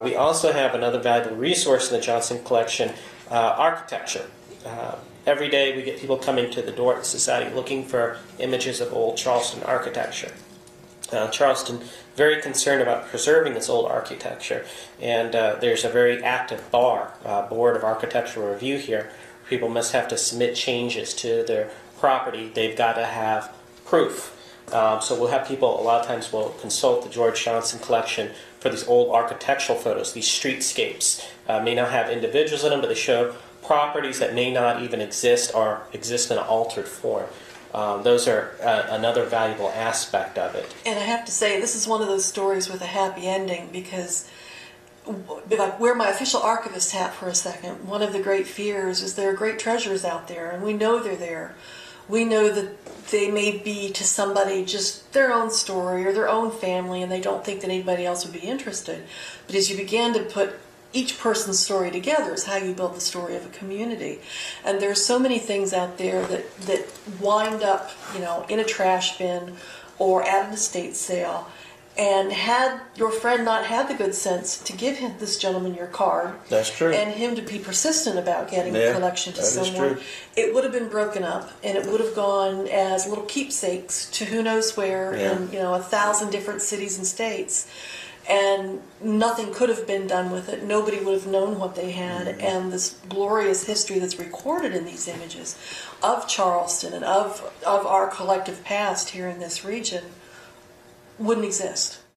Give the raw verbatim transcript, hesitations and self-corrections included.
we also have another valuable resource in the Johnson Collection, uh, architecture. Uh, every day we get people coming to the door at the Society looking for images of old Charleston architecture. Uh, Charleston very concerned about preserving this old architecture, and uh, there's a very active bar, uh, Board of Architectural Review here. People must have to submit changes to their property. They've got to have proof. Um, so we'll have people, a lot of times we'll consult the George Johnson Collection for these old architectural photos, these streetscapes. Uh, may not have individuals in them, but they show properties that may not even exist or exist in an altered form. Um, those are uh, another valuable aspect of it. And I have to say, this is one of those stories with a happy ending, because if I wear my official archivist hat for a second, one of the great fears is there are great treasures out there, and we know they're there. We know that they may be to somebody just their own story or their own family, and they don't think that anybody else would be interested. But as you begin to put each person's story together is how you build the story of a community. And there's so many things out there that, that wind up, you know, in a trash bin or at an estate sale. And had your friend not had the good sense to give him, this gentleman your card, that's true, and him to be persistent about getting yeah, the collection to someone, it would have been broken up, and it would have gone as little keepsakes to who knows where, yeah, in, you know, a thousand different cities and states. And nothing could have been done with it. Nobody would have known what they had. Mm-hmm. And this glorious history that's recorded in these images of Charleston and of, of our collective past here in this region wouldn't exist.